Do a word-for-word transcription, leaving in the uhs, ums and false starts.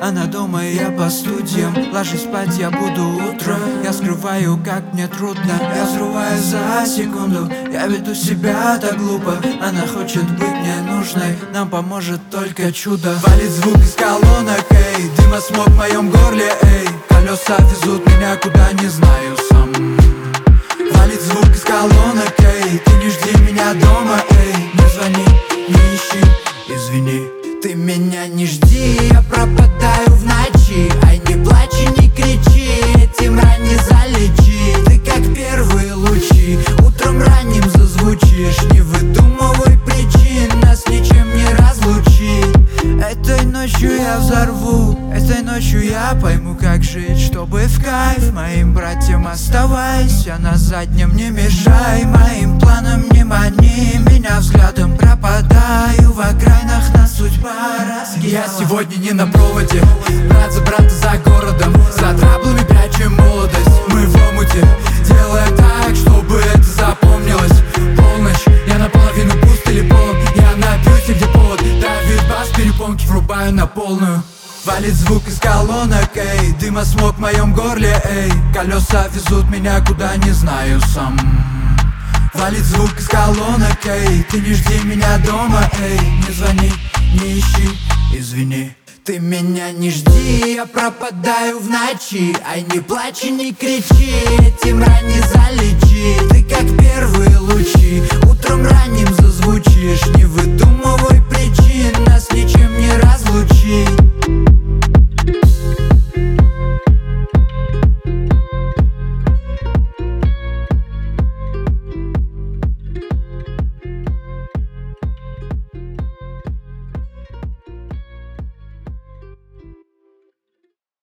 Она дома, и я по студиям. Ложись спать, я буду утром. Я скрываю, как мне трудно. Я взрываюсь за секунду. Я веду себя так глупо. Она хочет быть мне нужной. Нам поможет только чудо. Валит звук из колонок, эй. Дыма, смог в моем горле, эй. Колеса везут меня куда не знаю сам. Валит звук из колонок, эй. Ты не жди меня дома, эй. Не звони, не ищи, извини. Ты меня не жди, я пропадаю в ночи. Ай, не плачь и не кричи, этим ран не залечи. Ты как первые лучи, утром ранним зазвучишь. Не выдумывай причин, нас ничем не разлучит. Этой ночью я взорву, этой ночью я пойму, как жить, чтобы в кайф моим братьям оставайся на заднем, не мешай моим планам, не мани меня взглядом. Пропадаю в окраинах, нас судьба раскидала. Я сегодня не на проводе, брат за брата за городом. За траблами прячем молодость, мы в омуте, делая так, чтобы это запомнилось. Полночь, я наполовину пуст или полон. Я напьюсь, где повод, давит бас, перепонки врубаю на полную. Валит звук из колонок, эй. Дыма, смог в моем горле, эй. Колеса везут меня куда не знаю сам. Валит звук из колонок, эй. Ты не жди меня дома, эй. Не звони, не ищи, извини. Ты меня не жди, я пропадаю в ночи. Ай, не плачь и не кричи, этим ран не залечи. Ты как первые лучи, утром ранним зазвучишь. Не выдумывай